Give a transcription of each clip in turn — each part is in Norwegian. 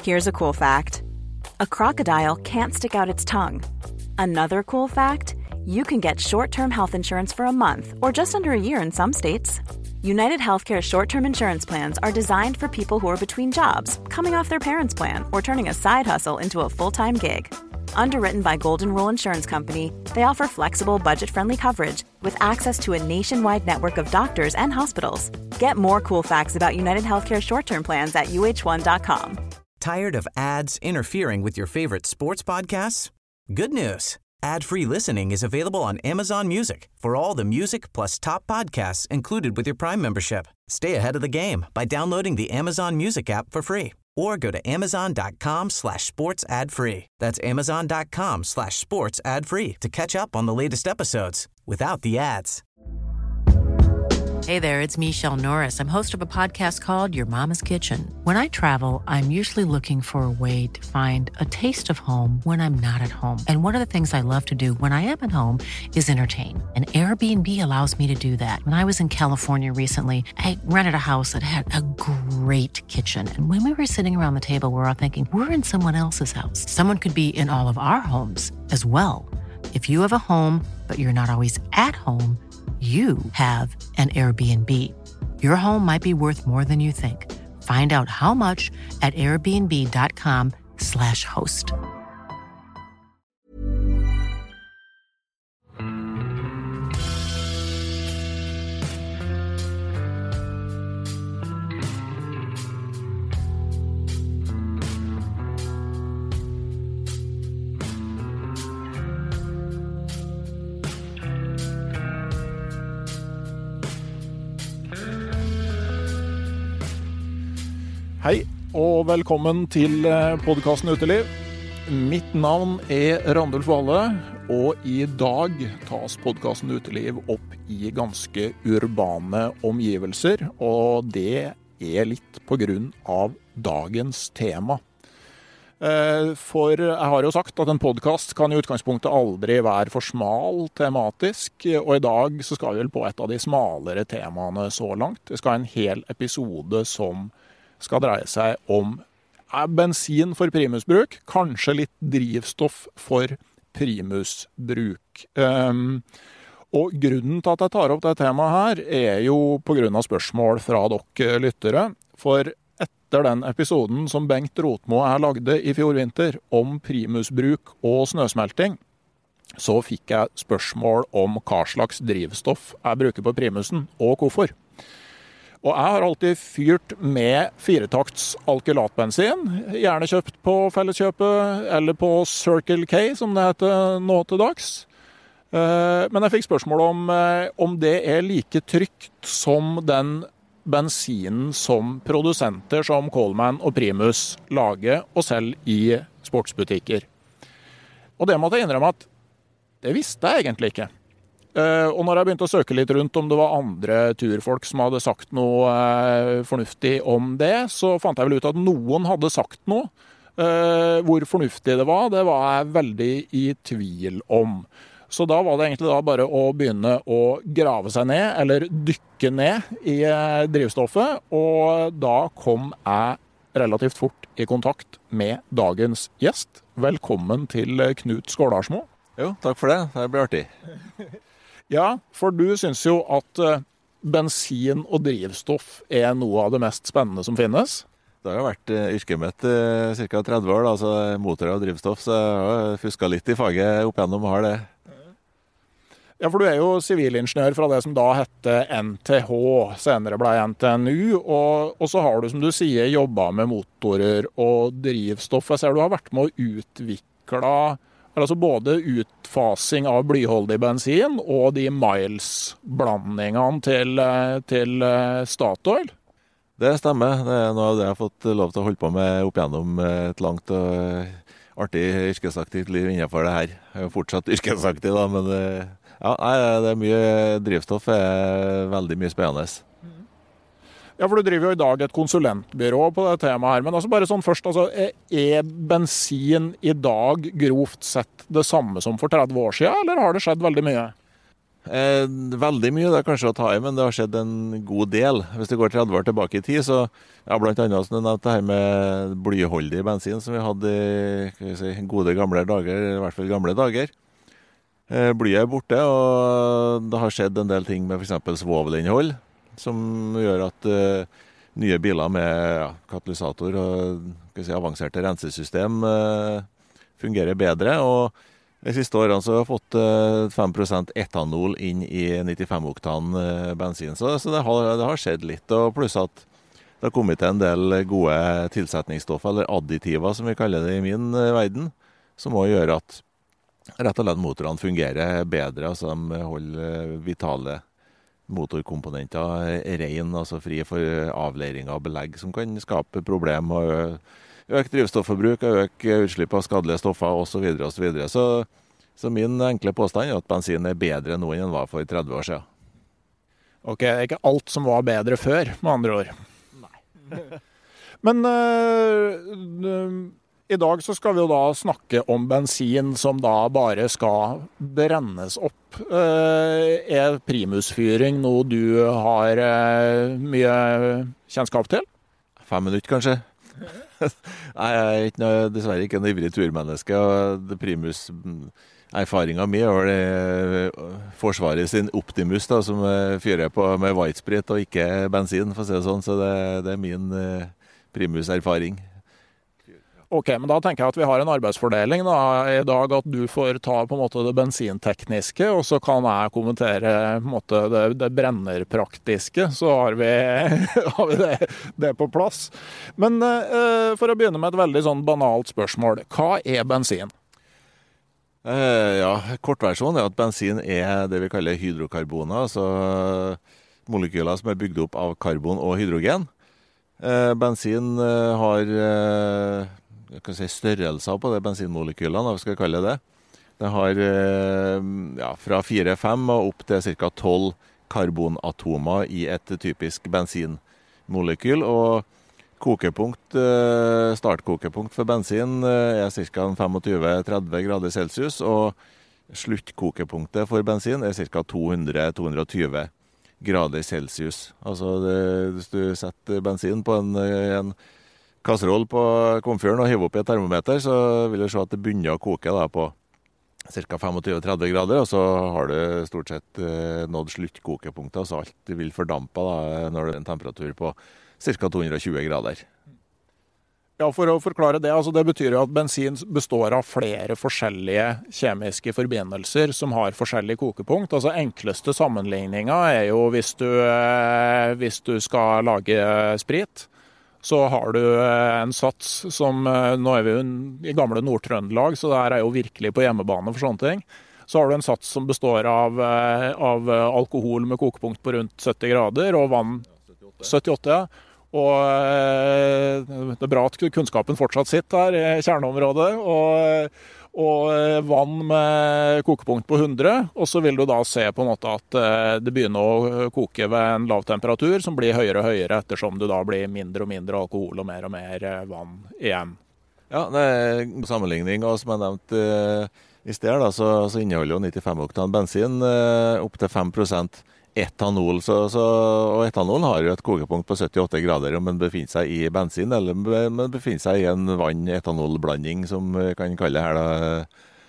Here's a cool fact. A crocodile can't stick out its tongue. Another cool fact, you can get short-term health insurance for a month or just under a year in some states. United Healthcare short-term insurance plans are designed for people who are between jobs, coming off their parents' plan, or turning a side hustle into a full-time gig. Underwritten by Golden Rule Insurance Company, they offer flexible, budget-friendly coverage with access to a nationwide network of doctors and hospitals. Get more cool facts about United Healthcare short-term plans at uh1.com. Tired of ads interfering with your favorite sports podcasts? Good news. Ad-free listening is available on Amazon Music for all the music plus top podcasts included with your Prime membership. Stay ahead of the game by downloading the Amazon Music app for free or go to amazon.com/sports ad free. That's amazon.com/sports ad free to catch up on the latest episodes without the ads. Hey there, it's Michelle Norris. I'm host of a podcast called Your Mama's Kitchen. When I travel, I'm usually looking for a way to find a taste of home when I'm not at home. And one of the things I love to do when I am at home is entertain. And Airbnb allows me to do that. When I was in California recently, I rented a house that had a great kitchen. And when we were sitting around the table, we were all thinking, we're in someone else's house. Someone could be in all of our homes as well. If you have a home, but you're not always at home, you have an Airbnb. Your home might be worth more than you think. Find out how much at airbnb.com/host. Hei, og velkommen til podcasten Uteliv. Mitt navn Randulf Valle, og I dag tas podcasten Uteliv opp I ganske urbane omgivelser, og det litt på grunn av dagens tema. For jeg har jo sagt at en podcast kan I utgangspunktet aldri være for smal tematisk, og I dag så skal vi vel på et av de smalere temaene så langt. Vi skal ha en hel episode som skal dreie seg om bensin for primusbruk, kanskje litt drivstoff for primusbruk. Og grunnen til at jeg tar opp det temaet her jo på grunn av spørsmål fra dere lyttere, for etter den episoden som Bengt Rotmo lagde I fjor vinter om primusbruk og snøsmelting, så fikk jeg spørsmål om hva slags drivstoff jeg bruker på primusen, og hvorfor. Og jeg har alltid fyrt med 4-takts alkylatbensin, gjerne kjøpt på Felleskjøpet eller på Circle K, som det heter nå til dags. Men jeg fikk spørsmål om det like trygt som den bensinen som produsenter som Coleman og Primus lager og selger I sportsbutikker. Og det måtte jeg innrømme at det visste jeg egentlig ikke. Og når jeg begynte å søke litt rundt om det var andre turfolk som hadde sagt noe fornuftig om det, så fant jeg vel ut at noen hadde sagt noe. Hvor fornuftig det var jeg veldig I tvil om. Så da var det egentlig bare å begynne å grave seg ned, eller dykke ned I drivstoffet, og da kom jeg relativt fort I kontakt med dagens gjest. Velkommen til Knut Skålarsmo. Jo, takk for det. Det blir artig. Ja, for du synes jo at bensin og drivstoff noe av det mest spennende som finnes. Det har jo vært yrket mitt cirka 30 år, altså motor og drivstoff, så jeg har fusket litt I faget opp gjennom og har det. Ja, for du jo sivilingeniør fra det som da hette NTH, senere ble NTNU, og så har du, som du sier, jobbet med motorer og drivstoff. Jeg ser du har vært med å utvikle altså både utfasing av blyholdig bensin og de miles-blandingene til Statoil. Det stemmer. Det noe av det jeg har fått lov til å holde på med opp gjennom et langt og artig yrkesaktivt liv innenfor det her. Jeg jo fortsatt yrkesaktiv da, men ja, det mye drivstoff veldig mye spennende. Ja, for du driver jo I dag et konsulentbyrå på det temaet her, men altså bare sånn først, altså, bensin I dag grovt sett det samme som for 30 år siden, eller har det skjedd veldig mye? Veldig mye det er kanskje å ta i, men det har skjedd en god del. Hvis det går 30 år tilbake i tid, så blant annet som du nevnte det her med blyholdig bensin som vi hadde i gode gamle dager, i hvert fall gamle dager. Blyet er borte, og det har skjedd en del ting med for eksempel svovelinnhold, som gjør at nye biler med katalysator og avanserte rensesystem fungerer bedre, og de siste årene så har vi fått 5% etanol inn i 95-oktan bensin, så det har skjedd litt, og pluss at det har kommet til en del gode tilsetningsstoffer, eller additiver som vi kaller det i min verden, som også gjør at rett og slett motorene fungerer bedre, altså de holder vitale motorkomponenter ren, altså fri for avleiring av belegg, som kan skape problemer, økt drivstofforbruk, øke utslipp av skadelige stoffer, og så videre, og så videre. Så min enkle påstand er at bensin er bedre nå enn den var for 30 år siden. Ok, det er ikke alt som var bedre før, med andre ord. Nei. Men i dag så skal vi jo da snakke om bensin som da bare skal brennes opp. Er primusfyring noe du har mye kjennskap til? 5 minutter kanskje? Nei, jeg er dessverre ikke en ivrig turmenneske, og primus-erfaringen min er Forsvaret sin Optimus da, som fyrer på med whitesprit og ikke bensin, for å si det sånn, så det er min primus-erfaring. Ok, men da tenker jeg at vi har en arbeidsfordeling da, i dag, at du får ta på en måte det bensintekniske, og så kan jeg kommentere på en måte det brennerpraktiske, så har vi det på plass. Men for å begynne med et veldig sånn banalt spørsmål, hva er bensin? Kortversjonen er at bensin er det vi kaller hydrokarboner, altså molekyler som er bygd opp av karbon og hydrogen. Bensin har størrelser på de bensinmolekylene, hva skal jeg kalle det. Det har fra 4-5 og opp til ca. 12 karbonatomer i et typisk bensinmolekyl, og startkokepunkt for bensin er ca. 25-30 grader Celsius, og sluttkokepunktet for bensin er ca. 200-220 grader Celsius. Altså hvis du setter bensin på en kasseroll på komfyren og hiver opp i et termometer, så vil du se at det begynner å koke da, på ca. 25-30 grader, og så har du stort sett nådd sluttkokepunktet, så alt vil fordampe da, når det er en temperatur på ca. 220 grader. Ja, for å forklare det, altså det betyr jo at bensin består av flere forskjellige kjemiske forbindelser som har forskjellig kokepunkt. Altså enkleste sammenligninga er jo hvis du skal lage sprit, så har du en sats som, nå er vi jo i gamle Nord-Trøndelag, så det er jo virkelig på hjemmebane for sånne ting. Så har du en sats som består av alkohol med kokepunkt på rundt 70 grader, og vann 78, ja. Og det er bra at kunnskapen fortsatt sitter her i kjerneområdet, og vann med kokepunkt på 100, og så vil du da se på en måte at det begynner å koke ved en lav temperatur som blir høyere og høyere ettersom du da blir mindre og mindre alkohol og mer vann igjen. Ja, det er en sammenligning, og som jeg nevnte i sted da, så inneholder jo 95-oktan bensin opp til 5% etanol, og etanol har jo et kokepunkt på 78 grader om den befinner seg i bensin, eller om den befinner seg i en vann-etanolblanding, som vi kan kalle her da.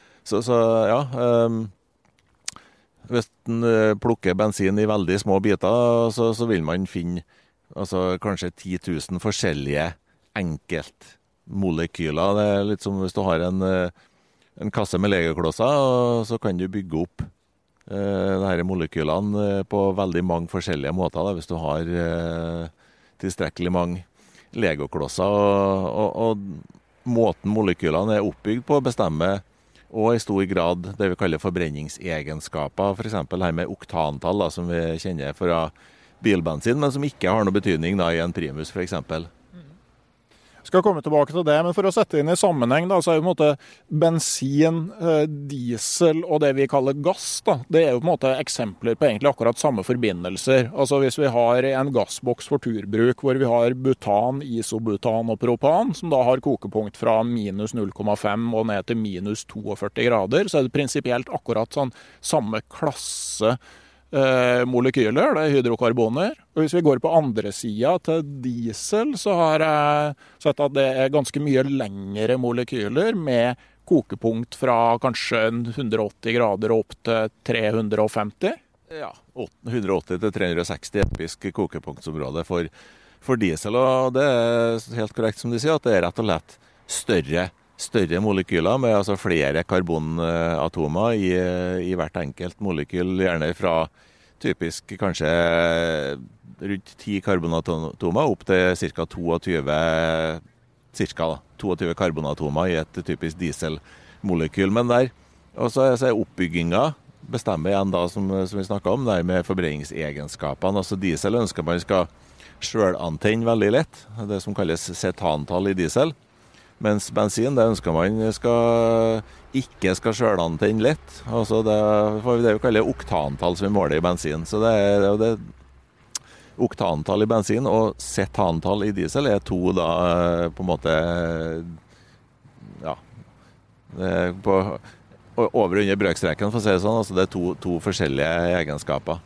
Hvis den plukker bensin i veldig små biter, så vil man finne kanskje 10 000 forskjellige enkeltmolekyler. Det er litt som hvis du har en kasse med legoklosser, så kan du bygge opp disse molekylene på veldig mange forskjellige måter da, hvis du har tilstrekkelig mange legoklosser, og måten molekylene er oppbygd på bestemmer og i stor grad det vi kaller forbrenningsegenskaper, for eksempel her med oktantall da, som vi kjenner fra bilbensin, men som ikke har noe betydning da, i en primus for eksempel. Skal komme tilbake til det, men for å sette inn i sammenheng da, så er jo på en måte bensin, diesel og det vi kaller gass da, det er jo på en måte eksempler på egentlig akkurat samme forbindelser. Altså hvis vi har en gassboks for turbruk hvor vi har butan, isobutan og propan, som da har kokepunkt fra minus 0,5 og ned til minus 42 grader, så er det prinsipielt akkurat sånn samme klasse molekyler, det er hydrokarboner. Og hvis vi går på andre siden til diesel, så har jeg sett at det er ganske mye lengre molekyler med kokepunkt fra kanskje 180 grader opp til 350. Ja, 180 til 360 episk kokepunktsområde for diesel, og det er helt korrekt som de sier, at det er rett og slett større molekyler med altså flere karbonatomer i hvert enkelt molekyl, gjerne fra typisk kanskje rundt 10 karbonatomer opp til ca. 22 karbonatomer i et typisk dieselmolekyl. Men der også er oppbygginga bestemmer igjen da, som vi snakket om, der med forbrenningsegenskapene. Altså diesel ønsker man skal selvantenne veldig lett, det som kalles cetantall i diesel. Mens bensin, det ønsker man ikke skal selvantenne lett. Altså det vi kaller oktantall som vi måler i bensin. Så det er oktantall i bensin og cetantall i diesel er to da på en måte ja, over og under brøkstreken for å si det sånn. Altså det er to forskjellige egenskaper.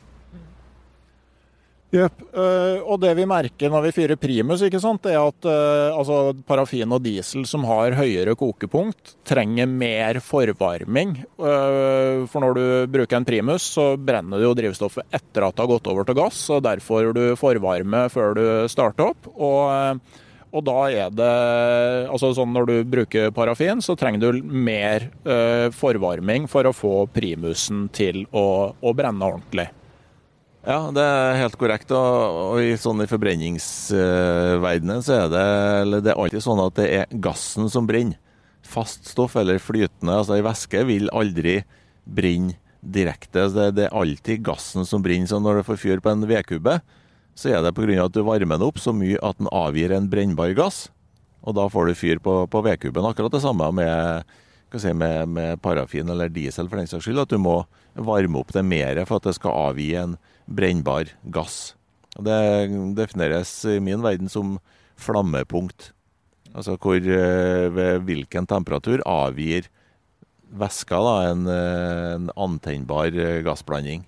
Yep. Og det vi merker når vi fyrer primus, ikke sant, det er at altså, parafin og diesel som har høyere kokepunkt trenger mer forvarming. For når du bruker en primus, så brenner du jo drivstoffet etter at det har gått over til gass, og derfor du forvarme før du starter opp. Og da er det, altså sånn når du bruker parafin, så trenger du mer forvarming for å få primusen til å brenne ordentlig. Ja, det er helt korrekt, og i forbrenningsverdenen så er det alltid sånn at det er gassen som brenner. Fast stoff eller flytende, altså i væske vil aldri brenne direkte. Det er alltid gassen som brenner, så når du får fyr på en vedkubbe, så er det på grunn av at du varmer den opp så mye at den avgir en brennbar gass, og da får du fyr på vedkubben. Akkurat det samme med parafin eller diesel for den saks skyld, at du må varme opp det mer for at det skal avgi en brennbar gass. Det defineres i min verden som flammepunkt. Altså ved hvilken temperatur avgir væska da, en antennbar gassblanding.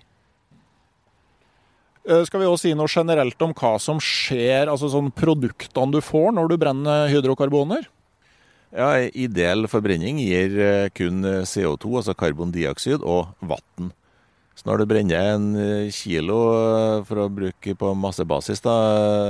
Skal vi også si noe generelt om hva som skjer, altså sånn produktene du får når du brenner hydrokarboner? Ja, ideell forbrenning gir kun CO2, altså karbondioksid og vann. Så når du brenner en kilo, for å bruke på massebasis da,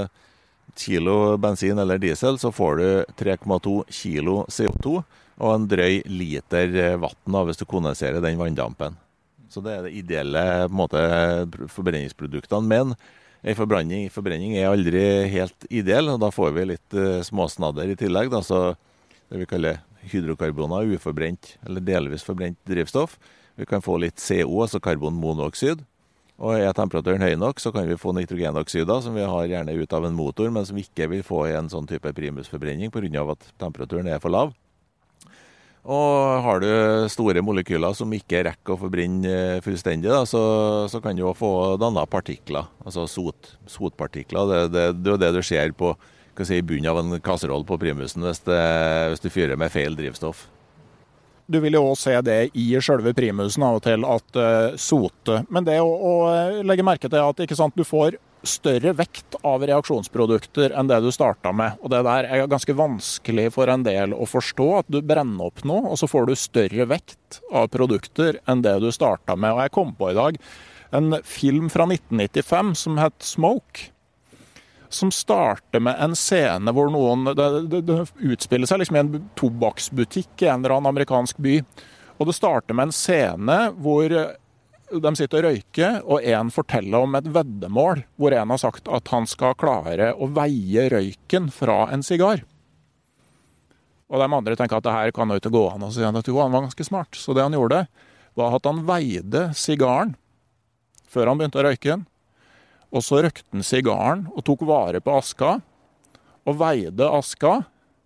kilo bensin eller diesel, så får du 3,2 kilo CO2 og en drøy liter vann hvis du kondenserer den vanndampen. Så det er det ideelle på en måte, forbrenningsproduktene, men forbrenning er aldri helt ideell, og da får vi litt småsnadder i tillegg, da, så det vi kaller hydrokarboner, uforbrent eller delvis forbrent drivstoff. Vi kan få litt CO, altså karbonmonoksid, og er temperaturen høy nok, så kan vi få nitrogenoksider, som vi har gjerne ut av en motor, men som vi ikke vil få i en sånn type primusforbrenning, på grunn av at temperaturen er for lav. Og har du store molekyler som ikke rekker å forbrenne fullstendig, da, så kan du jo få dannet partikler, altså sotpartikler. Det er jo det du ser på i bunnen av en kasseroll på primusen hvis du fyrer med feil drivstoff. Du vil jo også se det i selve primusen av og til at sote. Men det å legge merke til at ikke sant, du får større vekt av reaksjonsprodukter enn det du startet med. Og det der er ganske vanskelig for en del å forstå, at du brenner opp noe, og så får du større vekt av produkter enn det du startet med. Og jeg kom på i dag en film fra 1995 som het Smoke, som starter med en scene hvor det utspiller seg liksom i en tobakksbutikk i en eller annen amerikansk by. Og det starter med en scene hvor de sitter og røyker, og en forteller om et veddemål, hvor en har sagt at han skal klare å veie røyken fra en sigar. Og de andre tenker at det her kan jo ikke gå an, og så sier han at jo, han var ganske smart. Så det han gjorde, var at han veide sigaren før han begynte å røyke den. Og så røkte han sigaren og tok vare på aska, og veide aska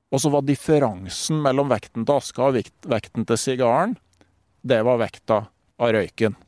Og så var differansen mellom vekten til aska og vekten til sigaren, det var vekta av røyken.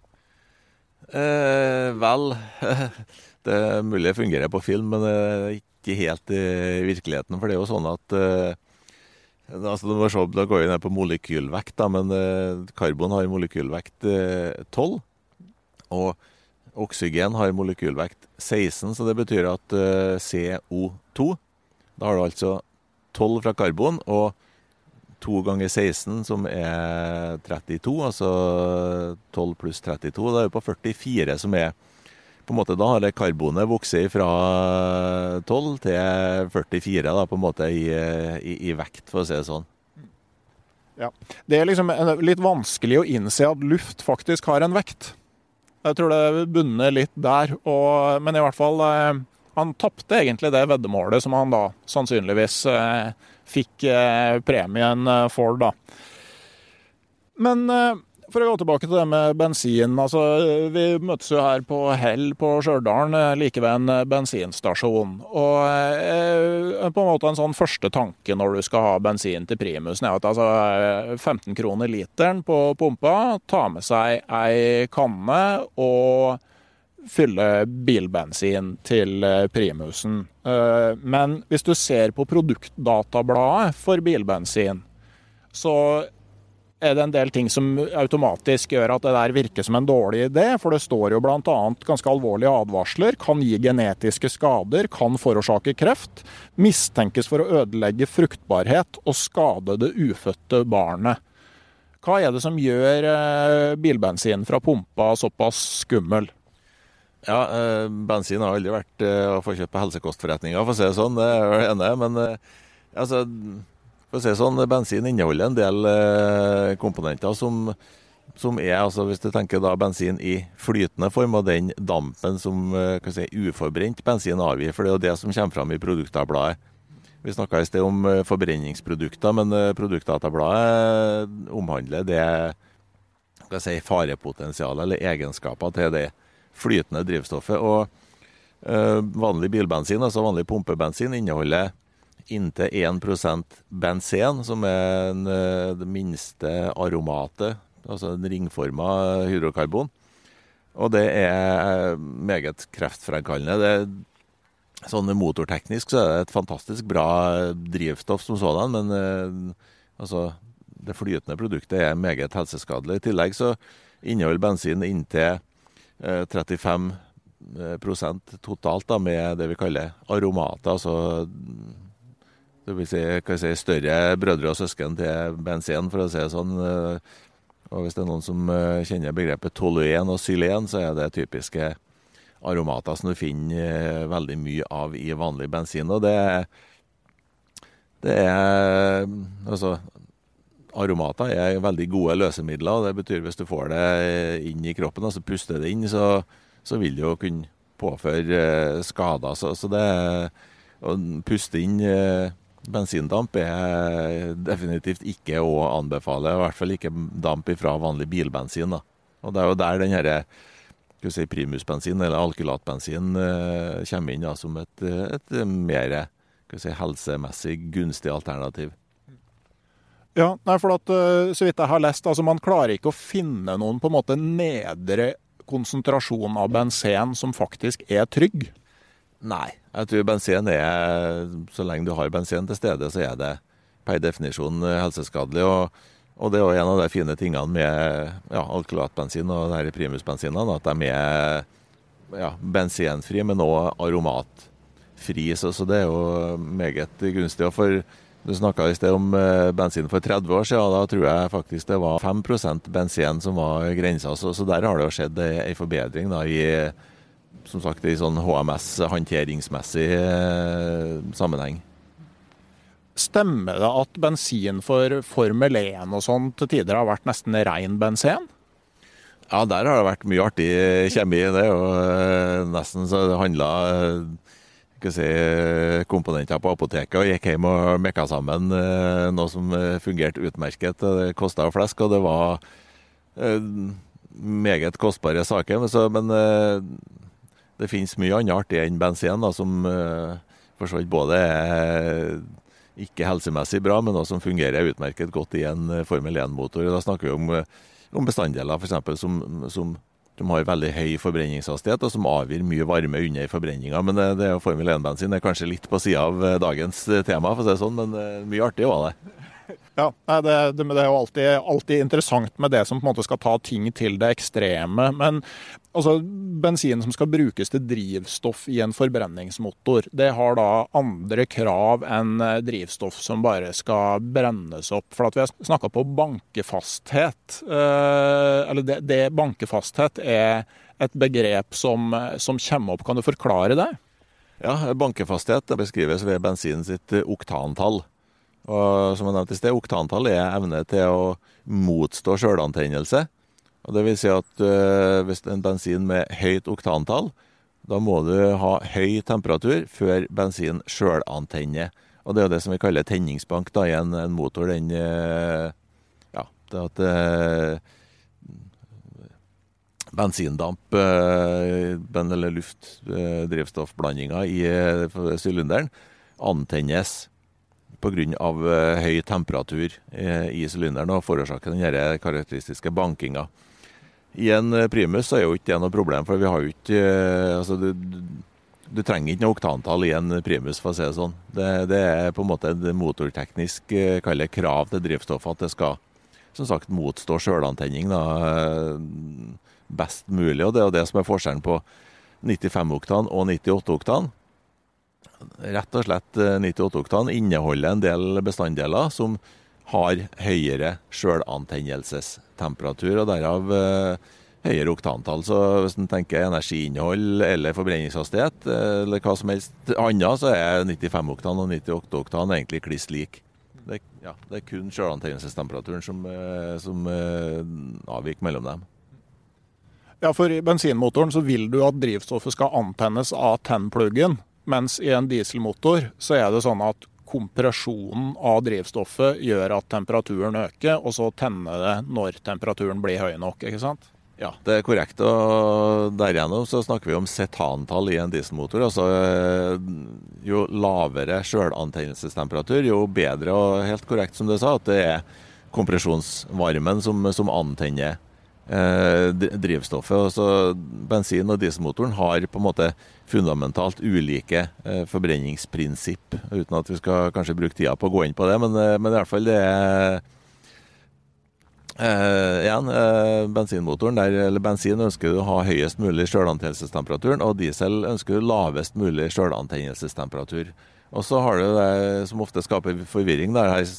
Vel, det er mulig det fungerer på film, men ikke helt i virkeligheten, for det er jo sånn at altså, da går vi ned på molekylvekt, da, men karbon har molekylvekt 12, og oksygen har molekylvekt 16, så det betyr at CO2, da har du altså 12 fra karbon, og 2 ganger 16, som er 32, altså 12 pluss 32, da er vi på 44, som er, på en måte, da har det karbonet vokset fra 12 til 44, da, på en måte, i vekt, for å si det sånn. Ja, det er liksom litt vanskelig å innse at luft faktisk har en vekt. Jeg tror det bunner litt der, men i hvert fall, han tappte egentlig det veddemålet som han da sannsynligvis fikk premien for, da. Men for å gå tilbake til det med bensin, altså vi møtes jo her på Hell på Stjørdalen, like ved en bensinstasjon. Og på en måte en sånn første tanke når du skal ha bensin til primusen er at altså 15 kroner literen på pumpa, ta med seg ei kanne og fylle bilbensin til primusen. Men hvis du ser på produktdatabladet for bilbensin, så er det en del ting som automatisk gjør at det der virker som en dårlig idé, for det står jo blant annet ganske alvorlige advarsler, kan gi genetiske skader, kan forårsake kreft, mistenkes for å ødelegge fruktbarhet og skade det ufødte barnet. Hva er det som gjør bilbensin fra pumpa såpass skummel? Ja, bensin har aldri vært å få kjøpt på helsekostforretninger, for å si det sånn, det er jo det ene, men altså, for å si det sånn, bensin inneholder en del komponenter som er, altså hvis du tenker da bensin i flytende form, og den dampen som, kan si, uforbrent bensin avgir, for det er jo det som kommer fram i produktdatabladet. Vi snakket i sted om forbrenningsprodukter, men produktdatabladet omhandler det, kan si, farepotensial eller egenskaper til det flytende drivstoffet, og vanlig bilbensin, altså vanlig pumpebensin, inneholder inntil 1% benzen, som er det minste aromatet, altså en ringformet hydrokarbon, og det er meget kreftfremkallende. Det er sånn motorteknisk så er det et fantastisk bra drivstoff som sådan, men altså, det flytende produktet er meget helseskadelig. I tillegg så inneholder bensin inntil 35% totalt da, med det vi kaller aromater, altså det vil si, kan jeg si, større brødre og søsken til bensin, for å si det sånn. Og hvis det er noen som kjenner begrepet toluen og xylen, så er det typiske aromater som du finner veldig mye av i vanlig bensin, og det er altså, aromater er veldig gode løsemidler, og det betyr hvis du får det inn i kroppen, altså puster det inn, så vil det jo kunne påføre skader. Så det å puste inn bensindamp er definitivt ikke å anbefale, i hvert fall ikke damp fra vanlig bilbensin, da. Og det er jo der den her, skal vi si, primusbensin eller alkylatbensin kommer inn da, som et mer, skal vi si, helsemessig gunstig alternativ. Ja, nei, for at, så vidt jeg har lest, altså man klarer ikke å finne noen på en måte nedre konsentrasjon av bensin som faktisk er trygg. Nei, jeg tror bensin så lenge du har bensin til stede, så er det per definisjon helseskadelig, og det er jo en av de fine tingene med alkylatbensin og denne primusbensinene, at de er bensinfri, men også aromatfri, så det er jo meget gunstig. Og for du snakket i sted om bensin for 30 år siden, da tror jeg faktisk det var 5% bensin som var grensa, så der har det jo skjedd en forbedring da, som sagt, i sånn HMS-håndteringsmessig sammenheng. Stemmer det at bensin for Formel 1 og sånn til tider har vært nesten ren bensin? Ja, der har det vært mye artig kjemi. Det er jo nesten så det handlet komponenter på apoteket, og gikk hjem og mekka sammen noe som fungerte utmerket. Det kostet flesk, og det var meget kostbare saker, men det finnes mye annet artig enn bensin, da, som for så vidt både er ikke helsemessig bra, men også som fungerer utmerket godt i en Formel 1-motor. Da snakker vi om bestanddeler for eksempel som har veldig høy forbrenningshastighet, og som avgir mye varme under forbrenninga. Men det er jo Formel 1-bensin, det er kanskje litt på siden av dagens tema, for å si det sånn, men mye artig var det. Ja, det er jo alltid interessant med det som på en måte skal ta ting til det ekstreme, men altså, bensin som skal brukes til drivstoff i en forbrenningsmotor, det har da andre krav enn drivstoff som bare skal brennes opp. For at vi har snakket på bankefasthet, eller det bankefasthet er et begrep som kommer opp. Kan du forklare det? Ja, bankefasthet beskrives ved bensin sitt oktantall. Og som jeg nevnte i sted, oktantall er evne til å motstå selvantennelse. Og det vil si at hvis en bensin med høyt oktantall, da må du ha høy temperatur før bensin selvantenner. Og det er jo det som vi kaller tenningsbank da, i en motor. Den, ja, det at bensindamp eller luft-drivstoffblandinger i sylinderen antennes på grunn av høy temperatur i sylinderen og forårsaker den karakteristiske bankinga. I en Primus så er jo ikke det noe problem, for vi har jo ikke, altså du trenger ikke noe oktantall i en Primus, for å si det sånn. Det er på en måte et motorteknisk krav til drivstoffet at det skal, som sagt, motstå selvantenning da, best mulig, og det er jo det som er forskjellen på 95-oktan og 98-oktan. Rett og slett 98-oktan inneholder en del bestanddeler som har høyere selvantennelsestemperatur, og derav høyere oktantall. Så hvis man tenker energiinnhold eller forbrenningshastighet, eller hva som helst annet, så er 95-oktan og 98-oktan egentlig kliss lik. Det er kun selvantennelsestemperaturen som avviker mellom dem. Ja, for i bensinmotoren så vil du at drivstoffet skal antennes av tennpluggen, mens i en dieselmotor så er det sånn at kompresjonen av drivstoffet gjør at temperaturen øker, og så tenner det når temperaturen blir høy nok, ikke sant? Ja, det er korrekt, og derigjennom så snakker vi om setantall i en dieselmotor. Altså, jo lavere selvantennelsestemperatur, jo bedre, og helt korrekt som du sa, at det er kompresjonsvarmen som antenner drivstoffet. Altså, bensin- og dieselmotoren har på en måte fundamentalt ulike forbrenningsprinsipp, uten at vi skal kanskje bruke tida på å gå inn på det, men i hvert fall det er bensinmotoren eller bensin ønsker du å ha høyest mulig selvantennelsestemperaturen, og diesel ønsker du lavest mulig selvantennelsestemperatur. Og så har du det som ofte skaper forvirring, det her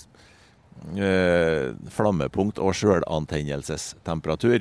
flammepunkt og selvantennelsestemperatur.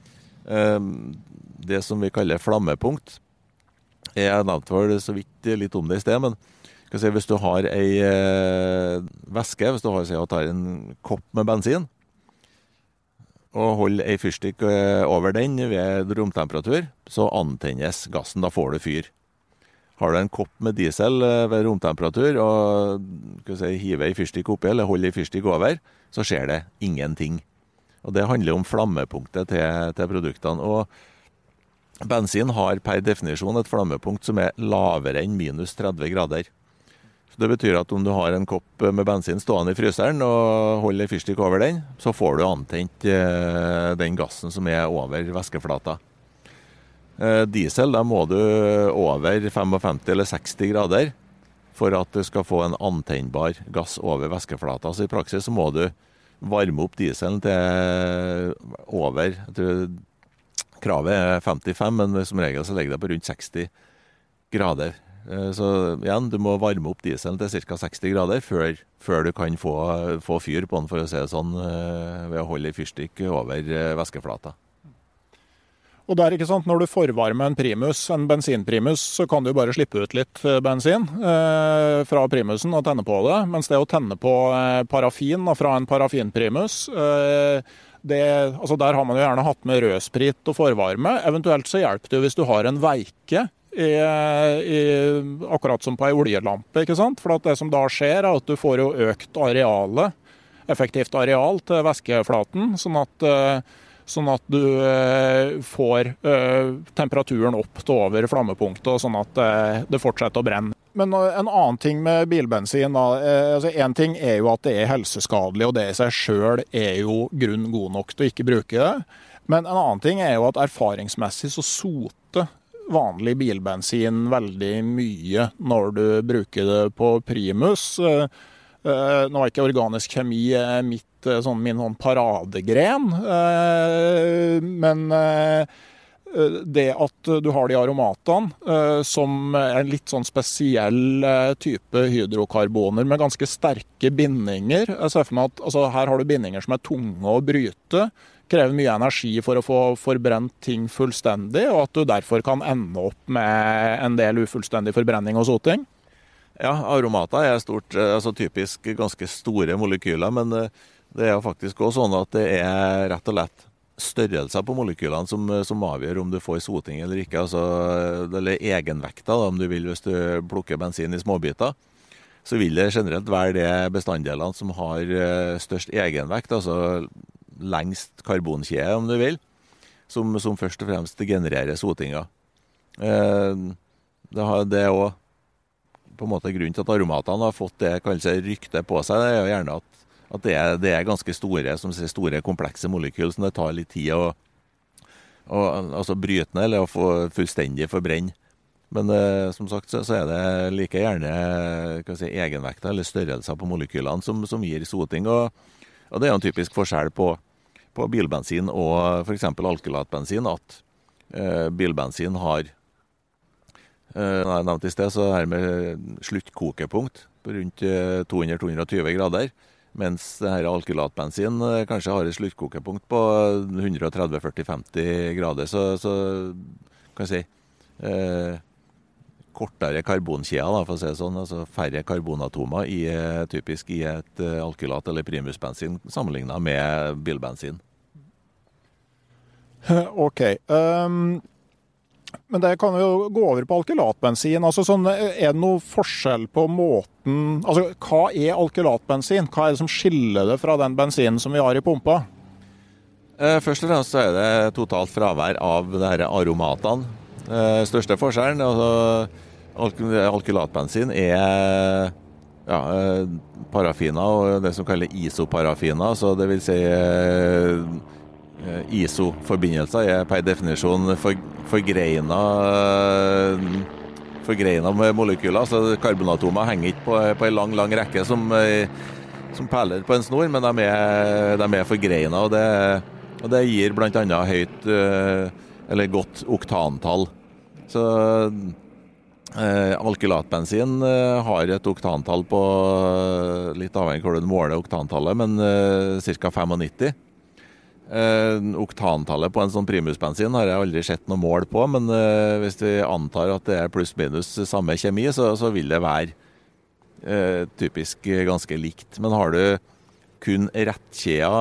Det som vi kaller flammepunkt, jeg nevnte vel så vidt litt om det i sted, men hvis du har en væske, hvis du tar en kopp med bensin, og holder en fyrstikk over den ved romtemperatur, så antennes gassen, da får du fyr. Har du en kopp med diesel ved romtemperatur og hiver en fyrstikk oppi eller holder en fyrstikk over, så skjer det ingenting. Og det handler om flammepunktet til produktene. Og bensin har per definisjon et flammepunkt som er lavere enn minus 30 grader. Så det betyr at om du har en kopp med bensin stående i fryseren og holder en fyrstikk over den, så får du antent den gassen som er over væskeflata. Diesel, da må du over 55 eller 60 grader for at du skal få en antennbar gass over væskeflata. Så i praksis så må du varme opp dieselen til over, jeg tror kravet er 55, men som regel så ligger det på rundt 60 grader. Så igjen, du må varme opp dieselen til ca. 60 grader før du kan få fyr på den, for å si det sånn, ved å holde en fyrstikk over væskeflata. Og der, ikke sant, når du forvarmer en bensinprimus, så kan du bare slippe ut litt bensin fra primusen og tenne på det. Mens det å tenne på parafin fra en parafinprimus, der har man jo gjerne hatt med rødsprit og forvarme. Eventuelt så hjelper det hvis du har en veike, akkurat som på en oljelampe, ikke sant? For at det som da skjer er at du får jo økt effektivt areal til væskeflaten, sånn at du får temperaturen opp til over flammepunktet, sånn at det fortsetter å brenne. Men en annen ting med bilbensin, altså en ting jo at det helseskadelig, og det I seg selv jo grunn god nok til å ikke bruke det. Men en annen ting jo at erfaringsmessig så soter vanlig bilbensin veldig mye når du bruker det på primus. Nå ikke organisk kjemi min paradegren, men det at du har de aromatene som en litt sånn spesiell type hydrokarboner med ganske sterke bindinger. Jeg ser for meg at her har du bindinger som tunge å bryte, krever mye energi for å få forbrent ting fullstendig, og at du derfor kan ende opp med en del ufullstendig forbrenning og soting. Ja, aromater stort, typisk ganske store molekyler, men det jo faktisk også sånn at det rett og lett størrelser på molekylene som avgjør om du får soting eller ikke, eller egenvekta om du vil hvis du plukker bensin I småbiter, så vil det generelt være de bestanddelene som har størst egenvekt, lengst karbonkjede om du vil, som først og fremst genererer sotinga. Det også på en måte grunnen til at aromatene har fått det kanskje rykte på seg, det jo gjerne at det ganske store, som sier store komplekse molekyler som det tar litt tid å bryte ned eller å få fullstendig forbrenne. Men som sagt så det like gjerne egenvekta eller størrelser på molekylene som gir soting, og det en typisk forskjell på bilbensin og for eksempel alkylatbensin, at bilbensin har jeg nevnte I sted, så med sluttkokepunkt på rundt 200-220 grader, mens det her alkylatbensin kanskje har et sluttkokepunkt på 130-40-50 grader, så kan jeg si kortere karbonkjeder, for å si det sånn, færre karbonatomer typisk I et alkylat eller primusbensin sammenlignet med bilbensin. Ok, men det kan jo gå over på alkylatbensin. Det noe forskjell på måten, hva alkylatbensin? Hva det som skiller det fra den bensinen som vi har I pumpa? Først og fremst så det totalt fravær av det her aromatene. Største forskjellen, alkylatbensin parafiner og det som kalles isoparafiner, så det vil si iso-forbindelser per definisjon forgreina med molekyler, så karbonatomer henger ikke på en lang rekke som perler på en snor, men de forgreina, og det gir blant annet høyt eller godt oktantall. Så alkylatbensin har et oktantall på, litt avhengig hvor du måler oktantallet, men cirka 95. Oktantallet på en sånn primusbensin har jeg aldri sett noe mål på, men hvis vi antar at det pluss minus samme kjemi, så vil det være typisk ganske likt. Men har du kun rettkjeda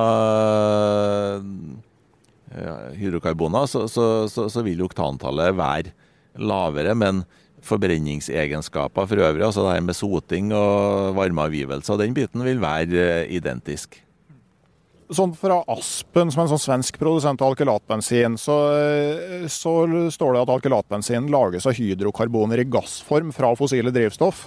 hydrokarboner, så vil oktantallet være lavere, men forbrenningsegenskaper for øvrig, det her med soting og varmeavgivelse, den biten vil være identisk. Sånn fra Aspen, som en sånn svensk produsent av alkylatbensin, så står det at alkylatbensin lages av hydrokarboner I gassform fra fossile drivstoff.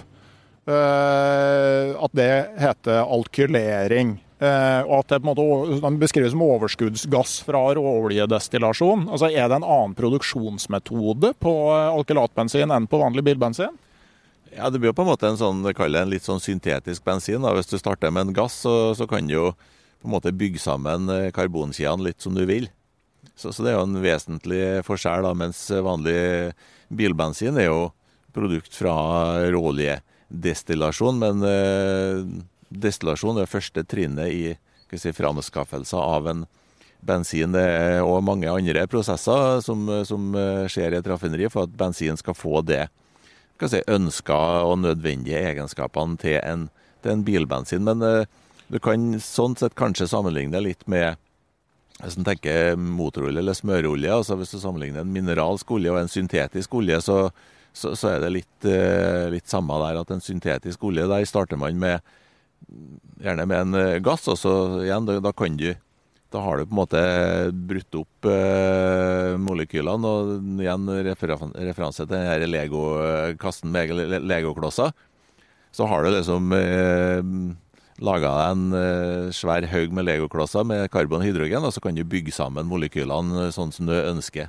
At det heter alkylering. Og at det på en måte beskrives som overskuddsgass fra råoljedestillasjon. Det en annen produksjonsmetode på alkylatbensin enn på vanlig bilbensin? Ja, det blir på en måte en litt sånn syntetisk bensin. Hvis du starter med en gass, så kan du jo på en måte bygge sammen karbonkjedene litt som du vil. Så det jo en vesentlig forskjell, mens vanlig bilbensin jo produkt fra råoljedestillasjon, men destillasjon første trinnet I framskaffelse av en bensin. Det også mange andre prosesser som skjer I et raffineri for at bensin skal få det ønsket og nødvendige egenskapene til en bilbensin. Men du kan sånn sett kanskje sammenligne litt med, hvis du tenker motorolje eller smørolje, hvis du sammenligner en mineralsk olje og en syntetisk olje, så det litt samme der, at en syntetisk olje, der starter man gjerne med en gass, og så igjen, da Da har du på en måte brutt opp molekylene, og igjen referanse til denne Lego-kassen med Lego-klosser. Så har du liksom laget en svær haug med Lego-klosser med karbon og hydrogen, og så kan du bygge sammen molekylene sånn som du ønsker.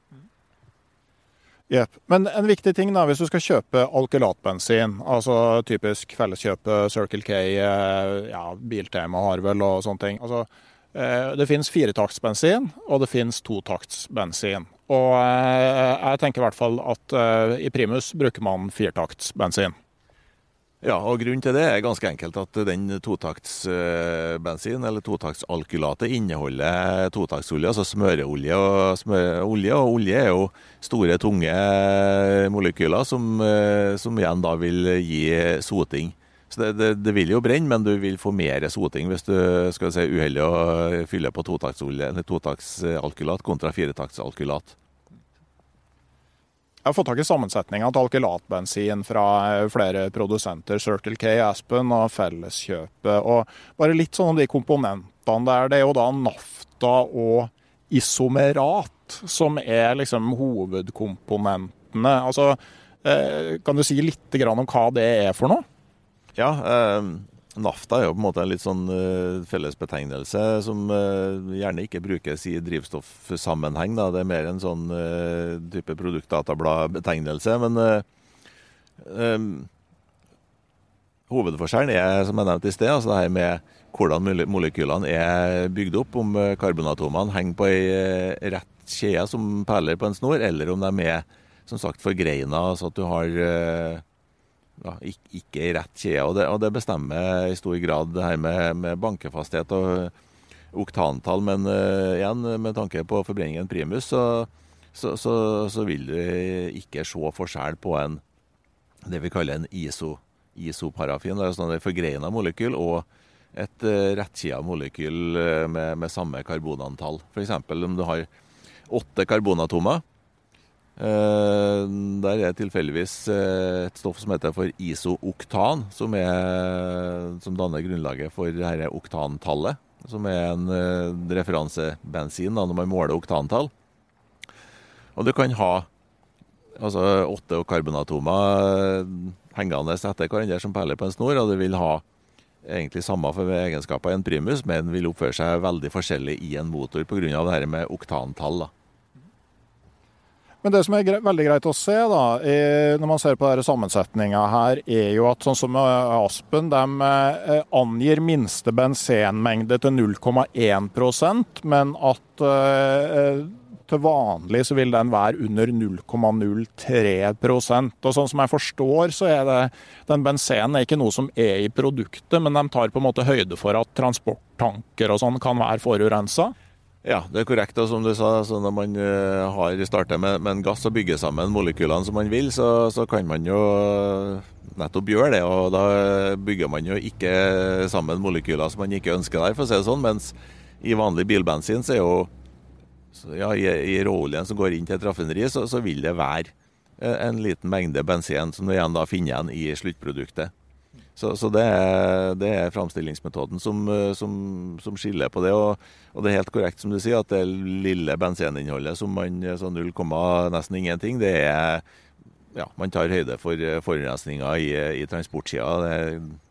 Yep. Men en viktig ting da, hvis du skal kjøpe alkylatbensin, altså typisk felleskjøpe, Circle K, Biltema har vel og sånne ting. Altså, det finnes 4-taktsbensin, og det finnes 2-taktsbensin. Og jeg tenker i hvert fall at i Primus bruker man 4-taktsbensin. Ja, og grunnen til det er ganske enkelt at den 2-taktsbensin eller 2-taktsalkylatet inneholder 2-taktsolje, altså smøreolje. Og olje er jo store, tunge molekyler som igjen da vil gi soting. Så det vil jo brenne, men du vil få mer soting hvis du skal si uheldig å fylle på 2-taktsalkylat kontra 4-taktsalkylat. Jeg har fått tak i sammensetningen til alkylatbensin fra flere produsenter, Circle K, Aspen og Felleskjøpet. Og bare litt sånn om de komponentene der, det er jo da nafta og isomerat som er liksom hovedkomponentene. Altså, kan du si litt grann om hva det er for noe? Ja, nafta er jo på en måte en litt sånn fellesbetegnelse som gjerne ikke brukes i drivstoffsammenheng. Da. Det er mer en sånn type produktdatablad-betegnelse. Men hovedforskjellen er, som jeg nevnte i sted, altså det her med hvordan molekylene er bygd opp, om karbonatomene henger på en rett kjede som perler på en snor, eller om de er, som sagt, forgreina, så at du har ikke i rett kjede, og det bestemmer i stor grad det her med bankefasthet og oktantall, men igjen, med tanke på forbrenningen Primus, så vil du ikke se forskjell på det vi kaller en isoparafin, det er sånn et forgreina molekyl og et rettkjeda molekyl med samme karbonantall. For eksempel om du har 8 karbonatomer, der er tilfeldigvis et stoff som heter for isooktan, som danner grunnlaget for dette oktantallet, som er en referansebensin da, når man måler oktantall. Og du kan ha 8 karbonatomer hengende etter hverandre som perler på en snor, og det vil ha egentlig samme egenskaper i en Primus, men vil oppføre seg veldig forskjellig i en motor på grunn av det her med oktantall da. Men det som er veldig greit å se da, når man ser på denne sammensetningen her, er jo at sånn som Aspen, de angir minste bensenmengde til 0,1%, men at til vanlig så vil den være under 0,03%. Og sånn som jeg forstår, så er den bensenen er ikke noe som er i produktet, men de tar på en måte høyde for at transporttanker og sånn kan være forurenset. Ja, det er korrekt. Og som du sa, så når man starter med en gass og bygger sammen molekylene som man vil, så kan man jo nettopp gjøre det. Og da bygger man jo ikke sammen molekyler som man ikke ønsker der, for å si det sånn. Mens i vanlig bilbensin så er jo, i råoljen som går inn til et raffineri, så vil det være en liten mengde bensin som du igjen da finner igjen i sluttproduktet. Så det er framstillingsmetoden som skiller på det, og det er helt korrekt som du sier at det lille benseninnholdet som man, så 0, nesten ingenting, det er, man tar høyde for forurensninger i transportsida, det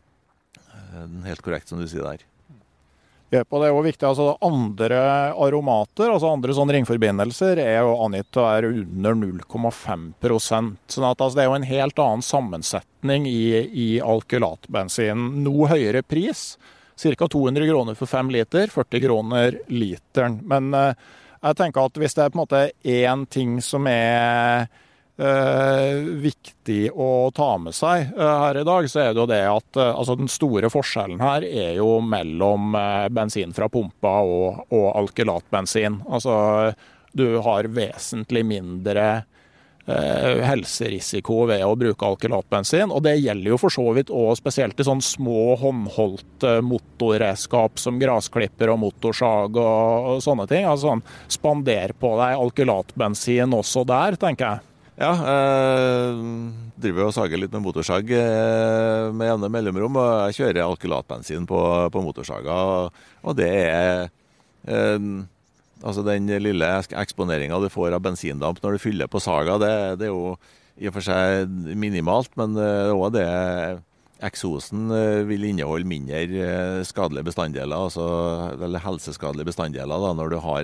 er helt korrekt som du sier der. Ja, og det er jo viktig, altså andre aromater, altså andre sånne ringforbindelser, er jo angitt å være under 0,5%. Sånn at det er jo en helt annen sammensetning i alkylatbensin. Noe høyere pris, ca. 200 kroner for 5 liter, 40 kroner literen. Men jeg tenker at hvis det er på en måte en ting som er viktig å ta med seg her i dag, så er det jo det at altså den store forskjellen her er jo mellom bensin fra pumpa og alkylatbensin. Altså du har vesentlig mindre helserisiko ved å bruke alkylatbensin, og det gjelder jo for så vidt også spesielt i sånne små håndholdte motorredskap som grasklipper og motorsag og sånne ting. Altså sånn, spander på deg alkylatbensin også der, tenker jeg. Ja, driver og sager litt med motorsag med jevne mellomrom, og jeg kjører alkylatbensin på motorsaga, og det Altså den lille eksponeringen du får av bensindamp når du fyller på Saga, det er jo i og for seg minimalt, men også det eksosen vil inneholde mindre skadelige bestanddeler, eller helseskadelige bestanddeler da, når du har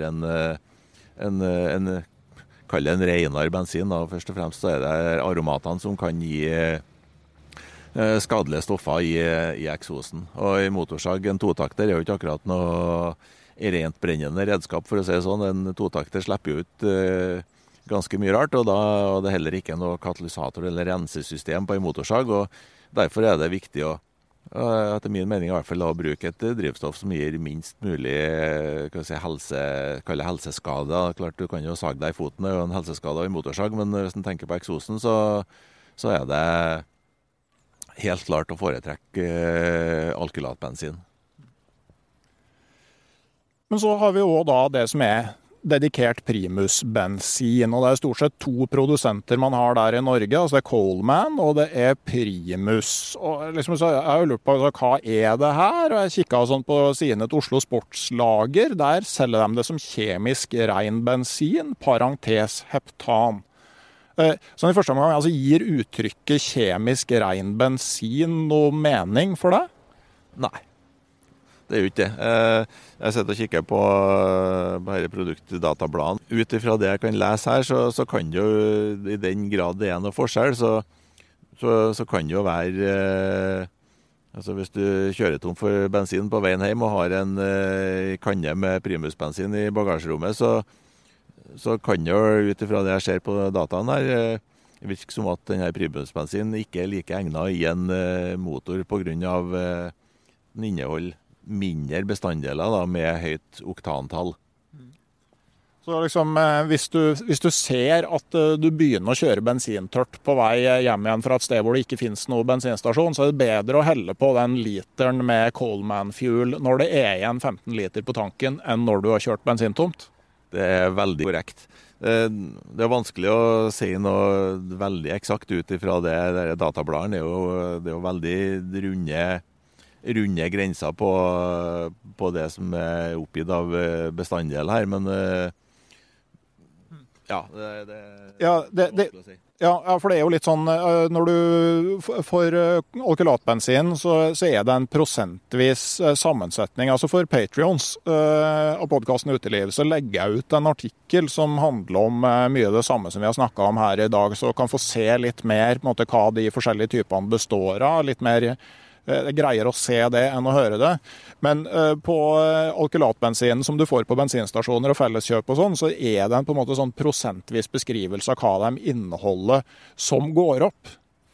kall det en renere bensin. Da. Først og fremst så er det aromatene som kan gi skadelige stoffer i eksosen. Og i motorsag, en totakter er jo ikke akkurat noe rent brennende redskap, for å si det sånn. En totakter slipper jo ut ganske mye rart, og det er heller ikke noe katalysator eller rensesystem på en motorsag, og derfor er det viktig å, etter min mening i hvert fall, å bruke et drivstoff som gir minst mulig helseskade. Klart du kan jo sage deg i foten, det er jo en helseskade i motorsag, men hvis du tenker på eksosen, så er det helt klart å foretrekke alkylatbensin. Men så har vi også da det som er dedikert primusbensin, og det er stort sett 2 produsenter man har der i Norge, altså det er Coleman og det er Primus. Og liksom, så jeg har jo lurt på hva er det her, og jeg kikket sånn på sidene til Oslo Sportslager, der selger de det som kjemisk ren bensin, parentes heptan. Så i første omgang altså, gir uttrykket kjemisk ren bensin noe mening for deg? Nei. Det er jo ikke det. Jeg sitter og kikker på dette produktdatabladet. Ut ifra det jeg kan lese her, så kan det jo, i den grad det er noe forskjell, så kan det jo være altså hvis du kjører tom for bensin på veien hjem og har en kanne med primusbensin i bagasjerommet, så kan det jo, ut ifra det jeg ser på dataen her, virke som at denne primusbensin ikke er like egnet i en motor på grunn av den innehold mindre bestanddeler da, med høyt oktantall. Så liksom, hvis du ser at du begynner å kjøre bensintørt på vei hjem igjen fra et sted hvor det ikke finnes noen bensinstasjon, så er det bedre å helle på den literen med Coleman Fuel når det er igjen 15 liter på tanken, enn når du har kjørt bensintomt? Det er veldig korrekt. Det er vanskelig å si noe veldig eksakt ut ifra det. Databladene det er jo veldig runde grenser på det som er oppgitt av bestanddel her, men ja, det er vanskelig å si. Ja, for det er jo litt sånn, når du får alkylatbensin, så er det en prosentvis sammensetning. Altså for Patreons av podcasten Uteliv, så legger jeg ut en artikkel som handler om mye av det samme som vi har snakket om her i dag, så kan få se litt mer på en måte, hva de forskjellige typene består av, litt mer greier å se det enn å høre det. Men på alkylatbensin som du får på bensinstasjoner og felleskjøp og sånn, så er det en på en måte sånn prosentvis beskrivelse av hva de inneholder som går opp.